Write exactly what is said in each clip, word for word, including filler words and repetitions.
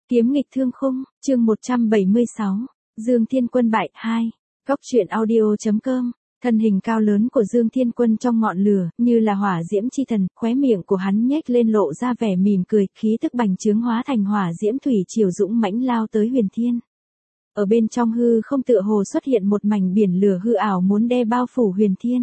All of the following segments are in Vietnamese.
Kiếm nghịch thương khung, chương một trăm bảy mươi sáu, Dương Thiên Quân bại hai. Cốc truyện audio.com. Thân hình cao lớn của Dương Thiên Quân trong ngọn lửa, như là hỏa diễm chi thần, khóe miệng của hắn nhếch lên lộ ra vẻ mỉm cười, khí tức bành trướng hóa thành hỏa diễm thủy triều dũng mãnh lao tới Huyền Thiên. Ở bên trong hư không tựa hồ xuất hiện một mảnh biển lửa hư ảo muốn đe bao phủ Huyền Thiên.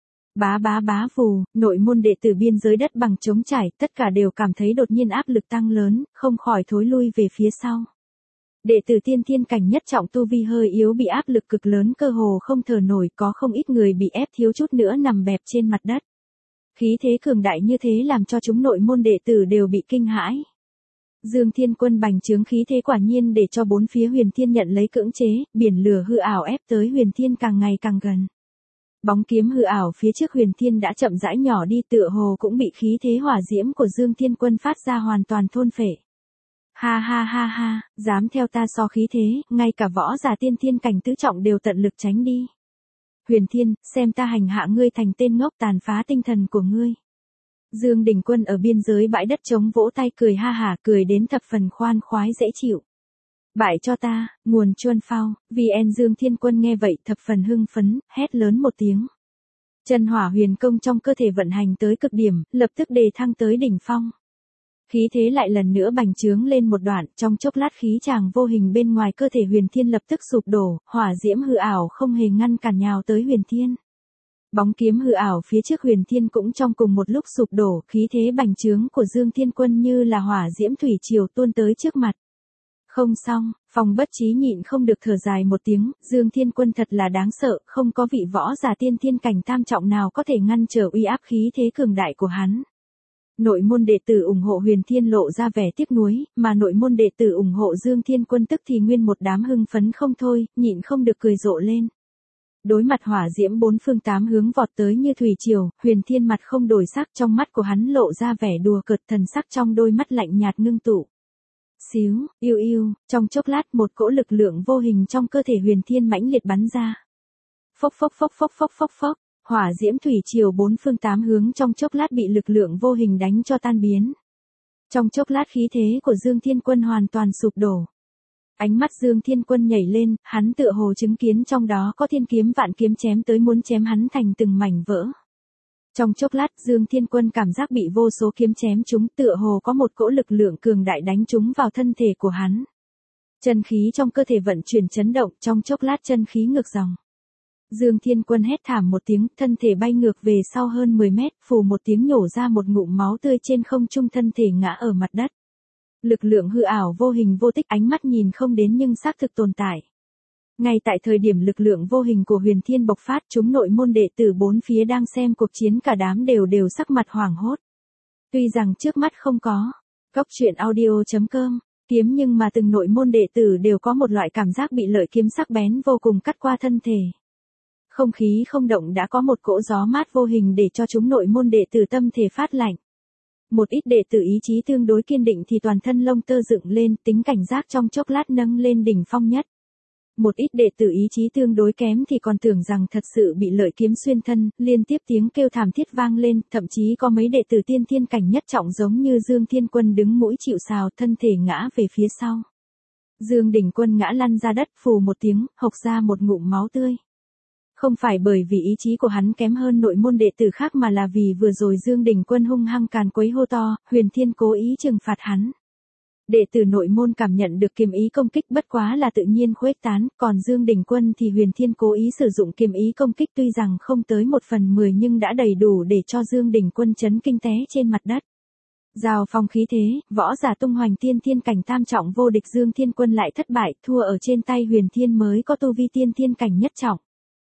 Bá bá bá vù, nội môn đệ tử biên giới đất bằng trống trải, tất cả đều cảm thấy đột nhiên áp lực tăng lớn, không khỏi thối lui về phía sau. Đệ tử tiên thiên cảnh nhất trọng tu vi hơi yếu bị áp lực cực lớn cơ hồ không thở nổi, có không ít người bị ép thiếu chút nữa nằm bẹp trên mặt đất. Khí thế cường đại như thế làm cho chúng nội môn đệ tử đều bị kinh hãi. Dương Thiên Quân bành trướng khí thế quả nhiên để cho bốn phía Huyền Thiên nhận lấy cưỡng chế, biển lửa hư ảo ép tới Huyền Thiên càng ngày càng gần. Bóng kiếm hư ảo phía trước Huyền Thiên đã chậm rãi nhỏ đi, tựa hồ cũng bị khí thế hỏa diễm của Dương Thiên Quân phát ra hoàn toàn thôn phệ. Ha ha ha ha, dám theo ta so khí thế, ngay cả võ giả tiên thiên cảnh tứ trọng đều tận lực tránh đi. Huyền Thiên, xem ta hành hạ ngươi thành tên ngốc, tàn phá tinh thần của ngươi. Dương Đình Quân ở biên giới bãi đất trống vỗ tay cười ha hả, cười đến thập phần khoan khoái dễ chịu. Bại cho ta, nguồn chuân phao, vê en Dương Thiên Quân nghe vậy thập phần hưng phấn, hét lớn một tiếng. Chân hỏa huyền công trong cơ thể vận hành tới cực điểm, lập tức đề thăng tới đỉnh phong. Khí thế lại lần nữa bành trướng lên một đoạn, trong chốc lát khí tràng vô hình bên ngoài cơ thể Huyền Thiên lập tức sụp đổ, hỏa diễm hư ảo không hề ngăn cản nhào tới Huyền Thiên. Bóng kiếm hư ảo phía trước Huyền Thiên cũng trong cùng một lúc sụp đổ, khí thế bành trướng của Dương Thiên Quân như là hỏa diễm thủy triều tuôn tới trước mặt. Không xong, Phong Bất Chí nhịn không được thở dài một tiếng, Dương Thiên Quân thật là đáng sợ, không có vị võ giả tiên thiên cảnh tam trọng nào có thể ngăn trở uy áp khí thế cường đại của hắn. Nội môn đệ tử ủng hộ Huyền Thiên lộ ra vẻ tiếc nuối, mà nội môn đệ tử ủng hộ Dương Thiên Quân tức thì nguyên một đám hưng phấn không thôi, nhịn không được cười rộ lên. Đối mặt hỏa diễm bốn phương tám hướng vọt tới như thủy triều, Huyền Thiên mặt không đổi sắc, trong mắt của hắn lộ ra vẻ đùa cợt, thần sắc trong đôi mắt lạnh nhạt ngưng tụ. Xíu, yêu yêu, trong chốc lát một cỗ lực lượng vô hình trong cơ thể Huyền Thiên mãnh liệt bắn ra. Phốc phốc phốc phốc phốc phốc phốc, hỏa diễm thủy triều bốn phương tám hướng trong chốc lát bị lực lượng vô hình đánh cho tan biến. Trong chốc lát khí thế của Dương Thiên Quân hoàn toàn sụp đổ. Ánh mắt Dương Thiên Quân nhảy lên, hắn tựa hồ chứng kiến trong đó có thiên kiếm vạn kiếm chém tới muốn chém hắn thành từng mảnh vỡ. Trong chốc lát Dương Thiên Quân cảm giác bị vô số kiếm chém trúng, tựa hồ có một cỗ lực lượng cường đại đánh trúng vào thân thể của hắn. Chân khí trong cơ thể vận chuyển chấn động, trong chốc lát chân khí ngược dòng. Dương Thiên Quân hét thảm một tiếng, thân thể bay ngược về sau hơn mười mét, phù một tiếng nhổ ra một ngụm máu tươi trên không trung, thân thể ngã ở mặt đất. Lực lượng hư ảo vô hình vô tích, ánh mắt nhìn không đến nhưng xác thực tồn tại. Ngay tại thời điểm lực lượng vô hình của Huyền Thiên bộc phát, chúng nội môn đệ tử bốn phía đang xem cuộc chiến cả đám đều đều sắc mặt hoảng hốt. Tuy rằng trước mắt không có cốc truyện audio.com kiếm, nhưng mà từng nội môn đệ tử đều có một loại cảm giác bị lợi kiếm sắc bén vô cùng cắt qua thân thể. Không khí không động đã có một cỗ gió mát vô hình để cho chúng nội môn đệ tử tâm thể phát lạnh. Một ít đệ tử ý chí tương đối kiên định thì toàn thân lông tơ dựng lên, tính cảnh giác trong chốc lát nâng lên đỉnh phong nhất. Một ít đệ tử ý chí tương đối kém thì còn tưởng rằng thật sự bị lợi kiếm xuyên thân, liên tiếp tiếng kêu thảm thiết vang lên, thậm chí có mấy đệ tử tiên thiên cảnh nhất trọng giống như Dương Thiên Quân đứng mũi chịu sào, thân thể ngã về phía sau. Dương Đình Quân ngã lăn ra đất, phù một tiếng, hộc ra một ngụm máu tươi. Không phải bởi vì ý chí của hắn kém hơn nội môn đệ tử khác mà là vì vừa rồi Dương Đình Quân hung hăng càn quấy hô to, Huyền Thiên cố ý trừng phạt hắn. Đệ tử nội môn cảm nhận được kiếm ý công kích bất quá là tự nhiên khuếch tán, còn Dương Đình Quân thì Huyền Thiên cố ý sử dụng kiếm ý công kích tuy rằng không tới một phần mười nhưng đã đầy đủ để cho Dương Đình Quân chấn kinh té trên mặt đất. Giao phong khí thế, võ giả tung hoành tiên thiên cảnh tam trọng vô địch Dương Thiên Quân lại thất bại, thua ở trên tay Huyền Thiên mới có tu vi tiên thiên cảnh nhất trọng.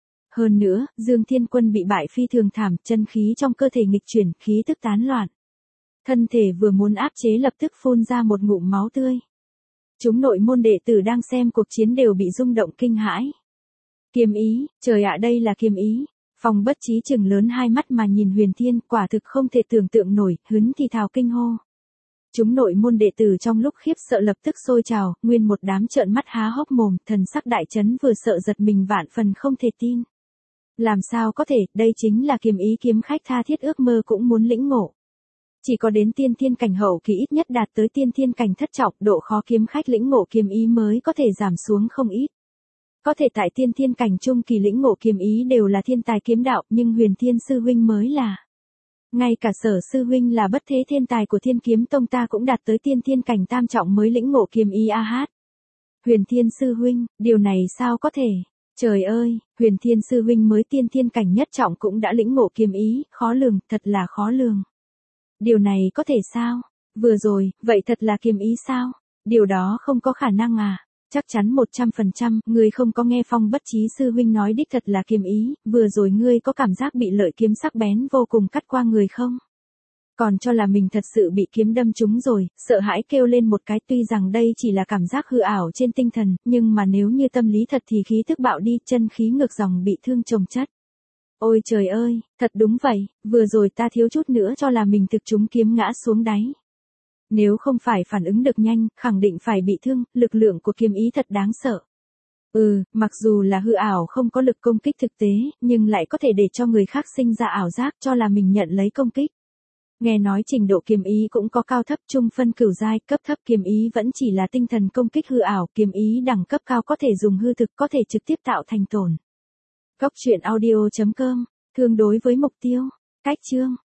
Hơn nữa, Dương Thiên Quân bị bại phi thường thảm, chân khí trong cơ thể nghịch chuyển, khí tức tán loạn. Thân thể vừa muốn áp chế lập tức phun ra một ngụm máu tươi. Chúng nội môn đệ tử đang xem cuộc chiến đều bị rung động kinh hãi. Kiếm ý, trời ạ, đây là kiếm ý. Phong Bất Chí chừng lớn hai mắt mà nhìn Huyền Thiên, quả thực không thể tưởng tượng nổi, hứng thì thào kinh hô. Chúng nội môn đệ tử trong lúc khiếp sợ lập tức sôi trào, nguyên một đám trợn mắt há hốc mồm, thần sắc đại chấn, vừa sợ giật mình vạn phần không thể tin. Làm sao có thể, đây chính là kiếm ý kiếm khách tha thiết ước mơ cũng muốn lĩnh ngộ. Chỉ có đến tiên thiên cảnh hậu kỳ ít nhất đạt tới tiên thiên cảnh thất trọng, độ khó kiếm khách lĩnh ngộ kiếm ý mới có thể giảm xuống không ít. Có thể tại tiên thiên cảnh trung kỳ lĩnh ngộ kiếm ý đều là thiên tài kiếm đạo, nhưng Huyền Thiên sư huynh mới là. Ngay cả Sở sư huynh là bất thế thiên tài của Thiên Kiếm Tông ta cũng đạt tới tiên thiên cảnh tam trọng mới lĩnh ngộ kiếm ý a hát. Huyền Thiên sư huynh, điều này sao có thể? Trời ơi, Huyền Thiên sư huynh mới tiên thiên cảnh nhất trọng cũng đã lĩnh ngộ kiếm ý, khó lường, thật là khó lường. Điều này có thể sao? Vừa rồi, vậy thật là kiếm ý sao? Điều đó không có khả năng à? Chắc chắn một trăm phần trăm, ngươi không có nghe Phong Bất Chí sư huynh nói đích thật là kiếm ý, vừa rồi ngươi có cảm giác bị lợi kiếm sắc bén vô cùng cắt qua người không? Còn cho là mình thật sự bị kiếm đâm trúng rồi, sợ hãi kêu lên một cái, tuy rằng đây chỉ là cảm giác hư ảo trên tinh thần, nhưng mà nếu như tâm lý thật thì khí thức bạo đi, chân khí ngược dòng bị thương chồng chất. Ôi trời ơi, thật đúng vậy, vừa rồi ta thiếu chút nữa cho là mình thực trúng kiếm ngã xuống đáy. Nếu không phải phản ứng được nhanh, khẳng định phải bị thương, lực lượng của kiếm ý thật đáng sợ. Ừ, mặc dù là hư ảo không có lực công kích thực tế, nhưng lại có thể để cho người khác sinh ra ảo giác cho là mình nhận lấy công kích. Nghe nói trình độ kiếm ý cũng có cao thấp, trung phân cửu giai, cấp thấp kiếm ý vẫn chỉ là tinh thần công kích hư ảo, kiếm ý đẳng cấp cao có thể dùng hư thực, có thể trực tiếp tạo thành tổn. Góc truyện audio chấm com, thương đối với mục tiêu. Cách chương